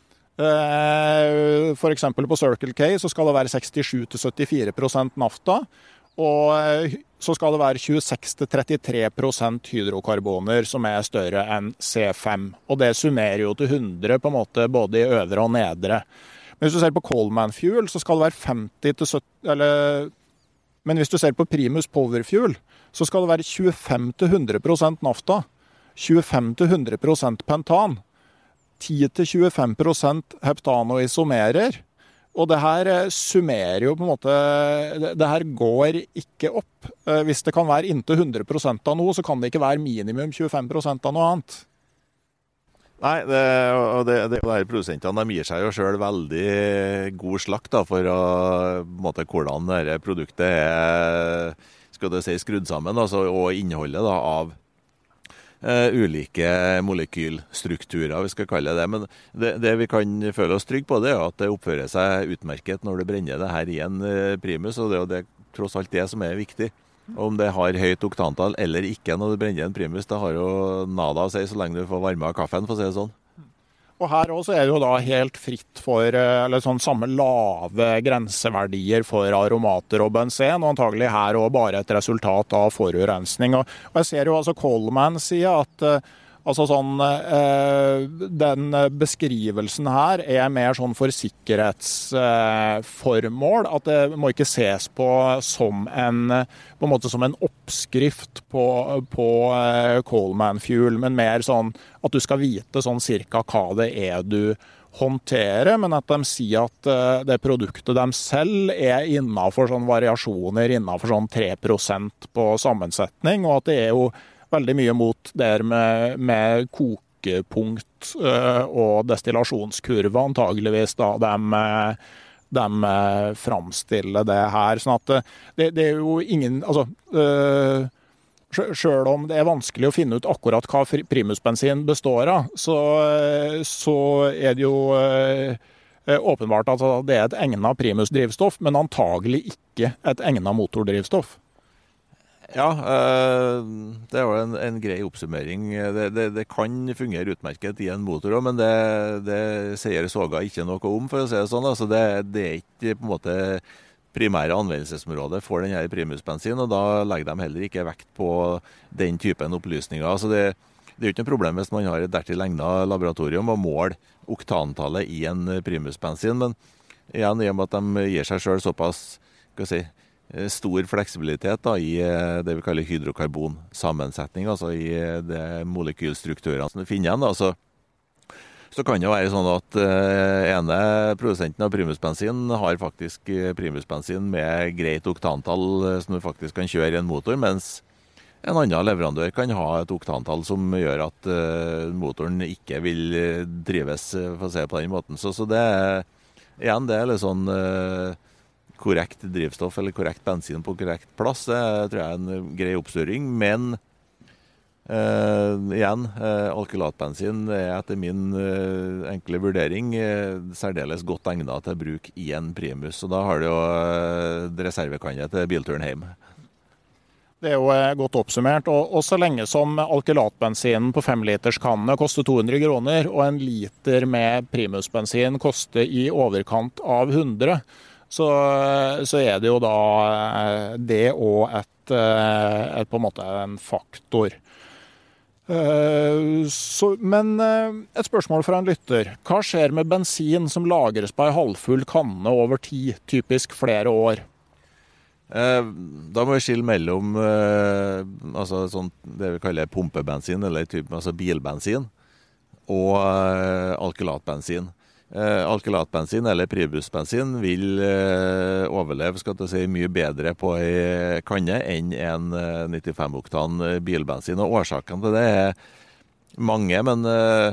For eksempel på Circle K så skal det være 67-74% nafta, og så skal det være 26-33% hydrokarboner som er større enn C5. Og det summerer jo til 100 på en måte både i øvre og nedre. Men hvis du ser på Coleman Fuel, så skal det være 50-70, men hvis du ser på Primus Power Fuel, så skal det være 25-100% nafta, 25-100% pentan, 10-25% heptanoisomerer, og det her summerer jo på en måte, det her går ikke opp. Hvis det kan være inntil 100% av noe, så kan det ikke være minimum 25% av noe annet. Nei, produsentene de gir seg jo selv veldig god slakt da, for hvordan dette produktet er skal du si, skrudd sammen, altså, og innholdet da, av ulike molekylstrukturer, vi skal kalle det. Men det vi kan føle oss trygg på, det er at det oppfører seg utmerket når du brenner det her i en primus, og det er jo det, tross alt det som er viktig. Om det har høyt oktantall eller ikke når du brenner en primus, det har jo nada å si så lenge du får varme av kaffen, for å si det sånn. Og her også er det jo da helt fritt for eller sånn samme lave grenseverdier for aromater og benzen, og antagelig her også bare et resultat av forurensning. Og jeg ser jo altså Coleman sier at altså sånn, den beskrivelsen her er mer sånn for sikkerhetsformål, at det må ikke ses på som en måte som en oppskrift på Coleman Fuel, men mer sånn at du skal vite sånn cirka hva det er du håndtere, men at de sier at det produktet de selv innenfor sånn variasjoner, innenfor sånn 3% på sammensetning, og at det jo veldig mye mot der med kokepunkt og destillasjonskurve, antageligvis da de framstiller det her. Sånn at det jo ingen, altså selv om det vanskelig å finne ut akkurat hva primusbensin består av, så det jo åpenbart at det et egnet primusdrivstoff, men antagelig ikke et egnet motordrivstoff. Ja, det jo en grei oppsummering. Det kan fungere utmerket i en motor, men det sier Soga ikke noe om, for å si det sånn. Altså det ikke på en måte primære anvendelsesområdet for denne primusbensin, og da legger de heller ikke vekt på den typen opplysninger. Altså det jo ikke noe problem hvis man har et dertil egnet laboratorium og måler oktantallet i en primusbensin, men igjen, i og med at de gir seg selv såpass, skal jeg si, stor fleksibilitet da, i det vi kaller hydrokarbonsammensetning, altså i de molekylstrukturene som vi finner igjen, da, så kan det være sånn at ene produsenten av primusbensin har faktisk primusbensin med greit oktantall som du faktisk kan kjøre i en motor, mens en annen leverandør kan ha et oktantall som gjør at motoren ikke vil drives, for å se på den måten. Så det igjen, det litt sånn korrekt drivstoff eller korrekt bensin på korrekt plass. Det tror jeg en grei oppstyring, men igjen, alkylatbensin etter min enkle vurdering særdeles godt egnet til bruk i en primus, og da har du jo reservekanne til bilturen hjem. Det jo godt oppsummert, og så lenge som alkylatbensinen på 5-literskanne koster 200 kroner, og en liter med primusbensin koster i overkant av 100, så det jo da det og på en måte en faktor. Men et spørsmål fra en lytter. Hva skjer med bensin som lagres på en halvfull kanne over tid, typisk flere år? Da må vi skille mellom altså sånn, det vi kaller pumpebensin, eller altså bilbensin, og alkylatbensin. Alkylatbensin eller primusbensin vil overleve, skal jeg si, mye bedre på en kanne enn en 95-oktan bilbensin. Og årsaken til det mange, men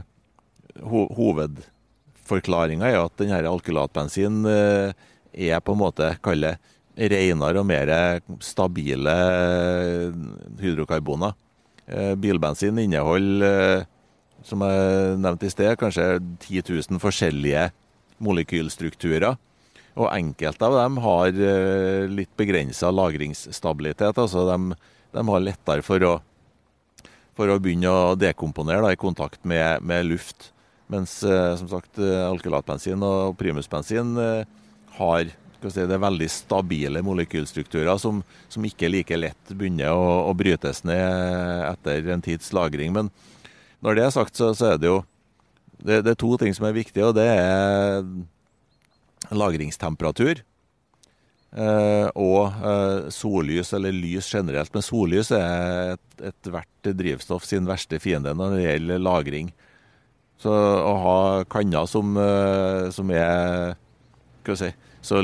hovedforklaringen at denne alkylatbensin på en måte, kalle renere og mer stabile hydrokarboner. Bilbensin inneholder som jeg nevnte i sted, kanskje 10 000 forskjellige molekylstrukturer, og enkelte av dem har litt begrenset lagringsstabilitet, altså de har lettere for å begynne å dekomponere da, i kontakt med luft, mens som sagt alkylatbensin og primusbensin har det veldig stabile molekylstrukturer som ikke like lett begynner å brytes ned etter en tids lagring, men når det sagt, så det jo det 2 ting som viktige, og det lagringstemperatur og sollys, eller lys generelt. Men sollys et hvert drivstoff sin verste fiende når det gjelder lagring. Så å ha kanner som skal vi si, så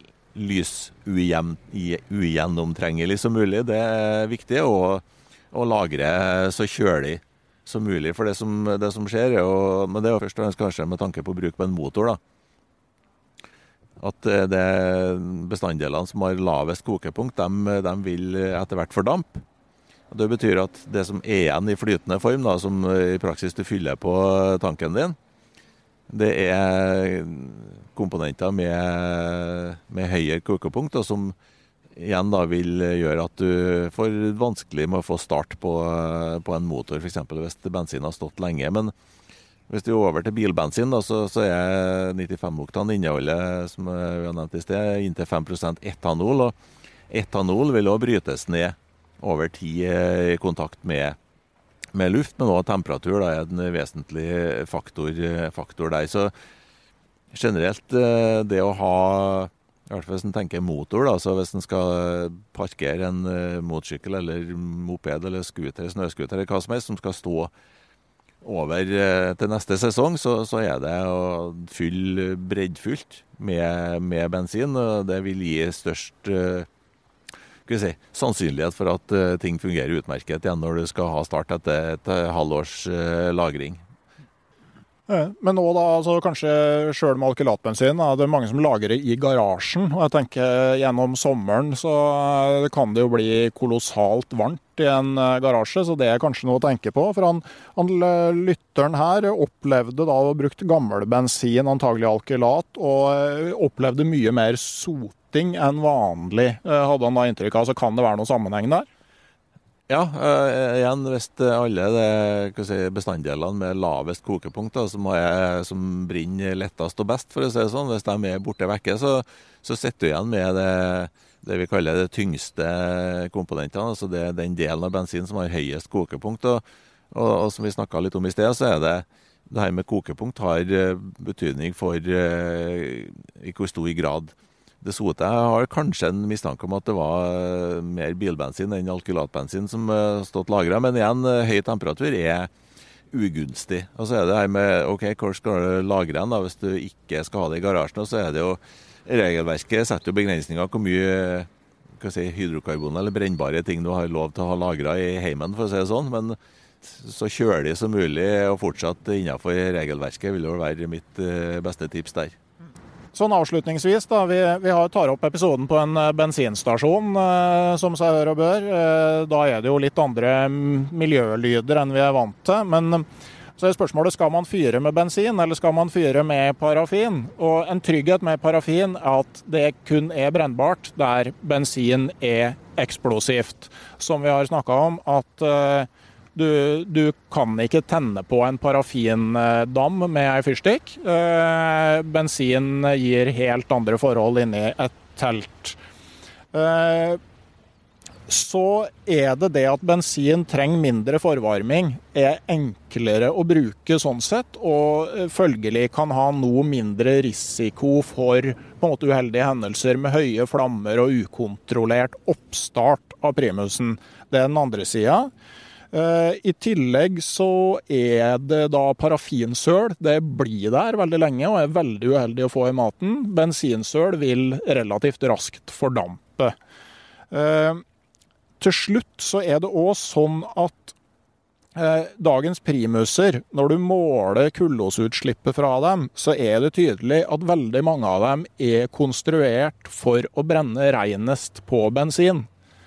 lysugjennomtrengelig som mulig, det viktig, og lagre så kjølig som mulig, for det som skjer, men det jo først og fremst kanskje med tanke på bruk på en motor, da. At det bestanddelene som har lavest kokepunkt, de vil etter hvert fordampe. Det betyr at det som igjen i flytende form, da, som i praksis du fyller på tanken din, det komponenter med høyere kokepunkt, og som igjen da vil gjøre at du får vanskelig med å få start på en motor, for eksempel hvis bensin har stått lenge. Men hvis du er over til bilbensin, da, så 95-oktan inneholder, som vi har nevnt i sted, inntil 5% etanol, og etanol vil også brytes ned over tid i kontakt med luft, men også temperatur da, en vesentlig faktor der. Så generelt det å ha, i hvert fall hvis en tenker motor, da, så hvis en skal parkere en motorsykkel eller moped eller scooter, snøscooter eller hva som helst som skal stå over til neste sesong så det å fylle breddfullt med bensin, og det vil gi størst sannsynlighet for at ting fungerer utmerket igjen når du skal ha start etter et halvårs lagring. Men nå da, altså kanskje selv med alkylatbensin, det mange som lager det i garasjen, og jeg tenker gjennom sommeren så kan det jo bli kolossalt varmt i en garasje, så det kanskje noe å tenke på, for han lytteren her opplevde da å brukt gammel bensin, antagelig alkylat, og opplevde mye mer soting enn vanlig, hadde han da inntrykk av, så kan det være noen sammenheng der? Ja, igjen, hvis alle bestanddelene med lavest kokepunkt da, som brenner lettest og best, for å si det sånn, hvis de borte vekke, så sitter du igjen med det vi kaller det tyngste komponentene, altså det den delen av bensin som har høyest kokepunkt, og som vi snakket litt om i sted, så det her med kokepunkt har betydning for i hvor stor grad det sote. Jeg har kanskje en mistanke om at det var mer bilbensin enn alkylatbensin som stått lagret, men igjen, høy temperatur ugunstig. Og så det her med, hvor skal du lagre den da, hvis du ikke skal ha det i garasjen, og så det jo, regelverket setter jo begrensninger hvor mye hydrokarbon eller brennbare ting du har lov til å ha lagret i heimen, for å si det sånn, men så kjølig som mulig og fortsatt innenfor regelverket vil jo være mitt beste tips der. Sånn avslutningsvis da, vi tar opp episoden på en bensinstasjon, som seg hør og bør. Da det jo litt andre miljølyder enn vi vant til, men så spørsmålet, skal man fyre med bensin, eller skal man fyre med parafin? Og en trygghet med parafin at det kun brennbart der bensin eksplosivt. Som vi har snakket om, at du kan ikke tenne på en parafindam med en fyrstikk. Bensin gir helt andre forhold inni et telt. Så det at bensin trenger mindre forvarming, enklere å bruke sånn sett, og følgelig kan ha noe mindre risiko for på en måte uheldige hendelser med høye flammer og ukontrollert oppstart av primusen. Det den andre siden. I tillegg så det da parafinsøl, det blir der veldig lenge og veldig uheldig å få i maten. Bensinsøl vil relativt raskt fordampe. Til slutt så det også sånn at dagens primuser, når du måler kullosutslippet fra dem, så det tydelig at veldig mange av dem konstruert for å brenne renest på bensin.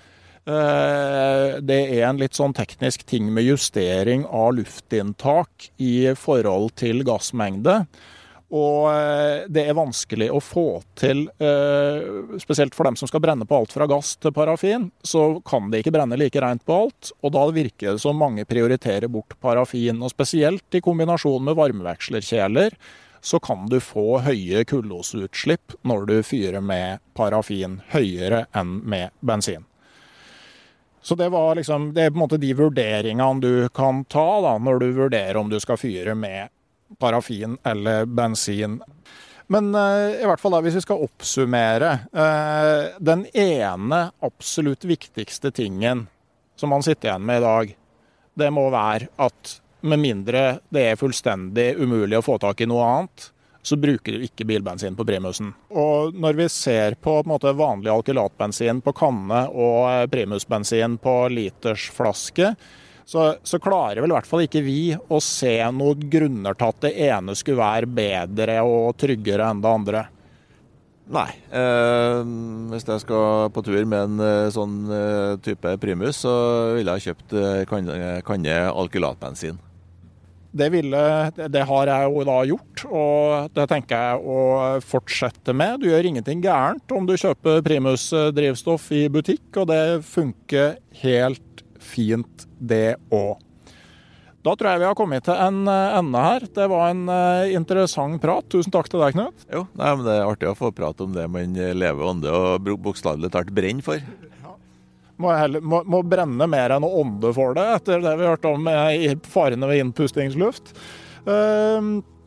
Det en litt sånn teknisk ting med justering av luftinntak i forhold til gassmengde, og det vanskelig å få til, spesielt for dem som skal brenne på alt fra gass til parafin, så kan de ikke brenne like rent på alt, og da virker det som mange prioriterer bort parafin, og spesielt i kombinasjon med varmevekslerkjeler, så kan du få høye kullosutslipp når du fyrer med parafin, høyere enn med bensin. Så det var liksom, det på en måte de vurderingene du kan ta da, når du vurderer om du skal fyre med parafin eller bensin. Men i hvert fall da, hvis vi skal oppsummere, den ene absolutt viktigste tingen som man sitter igjen med i dag, det må være at med mindre det fullstendig umulig å få tak i noe annet, så bruker du ikke bilbensin på primusen. Og når vi ser på en måte vanlig alkylatbensin på kanne og primusbensin på litersflaske, så klarer vel i hvert fall ikke vi å se noen grunner til at det ene skulle være bedre og tryggere enn det andre. Nei, hvis jeg skal på tur med en sånn type primus, så ville jeg kjøpt kanne alkylatbensin. Det har jeg jo da gjort, og det tenker jeg å fortsette med. Du gjør ingenting gærent om du kjøper Primus drivstoff i butikk, og det funker helt fint det også. Da tror jeg vi har kommet til en ende her. Det var en interessant prat. Tusen takk til deg, Knut. Jo, men det artig å få prate om det man lever ånde og bokstavelig talt brenner for. Må brenne mer enn å ånde for det, etter det vi har hørt om i farene ved innpustingsluft.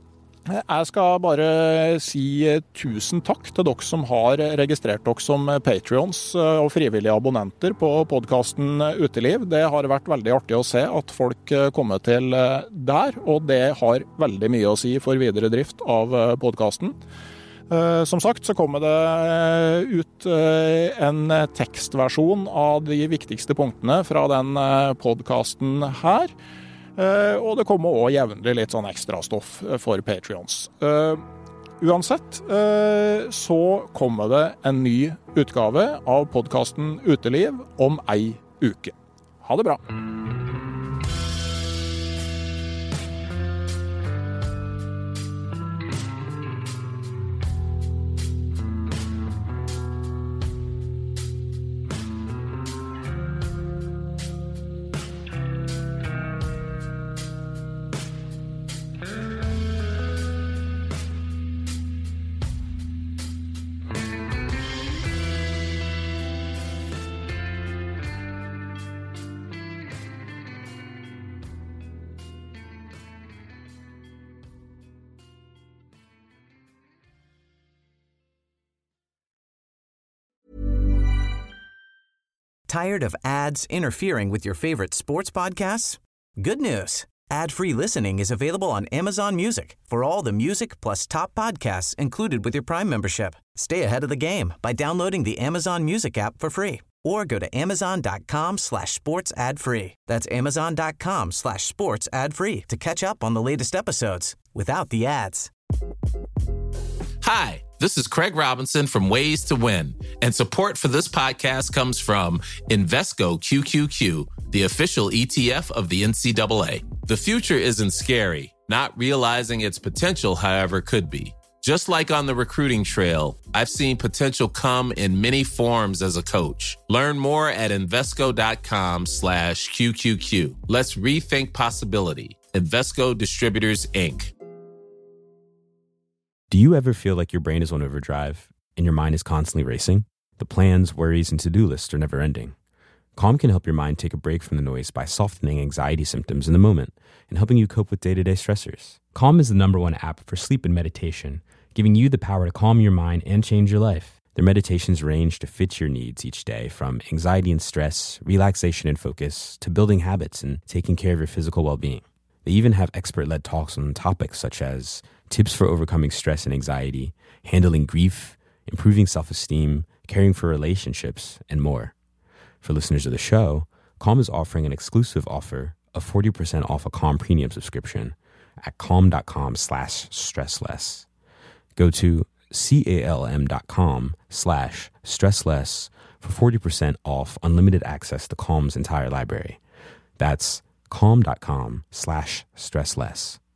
Jeg skal bare si tusen takk til dere som har registrert dere som Patreons og frivillige abonnenter på podcasten Uteliv. Det har vært veldig artig å se at folk kommer til der, og det har veldig mye å si for videre drift av podcasten. Som sagt så kommer det ut en tekstversjon av de viktigste punktene fra den podcasten her. Og det kommer også jevnlig litt sånn ekstra stoff for Patreons. Uansett så kommer det en ny utgave av podcasten Uteliv om ei uke. Ha det bra! Tired of ads interfering with your favorite sports podcasts? Good news. Ad-free listening is available on Amazon Music for all the music plus top podcasts included with your Prime membership. Stay ahead of the game by downloading the Amazon Music app for free or go to amazon.com/sports ad free. That's amazon.com/sports ad free to catch up on the latest episodes without the ads. Hi, this is Craig Robinson from Ways to Win, and support for this podcast comes from Invesco QQQ, the official ETF of the NCAA. The future isn't scary. Not realizing its potential, however, could be. Just like on the recruiting trail, I've seen potential come in many forms as a coach. Learn more at Invesco.com/QQQ. Let's rethink possibility. Invesco Distributors, Inc. Do you ever feel like your brain is on overdrive and your mind is constantly racing? The plans, worries, and to-do lists are never ending. Calm can help your mind take a break from the noise by softening anxiety symptoms in the moment and helping you cope with day-to-day stressors. Calm is the #1 app for sleep and meditation, giving you the power to calm your mind and change your life. Their meditations range to fit your needs each day, from anxiety and stress, relaxation and focus, to building habits and taking care of your physical well-being. They even have expert-led talks on topics such as tips for overcoming stress and anxiety, handling grief, improving self-esteem, caring for relationships, and more. For listeners of the show, Calm is offering an exclusive offer of 40% off a Calm premium subscription at calm.com/stressless. Go to calm.com/stressless for 40% off unlimited access to Calm's entire library. That's calm.com/stressless.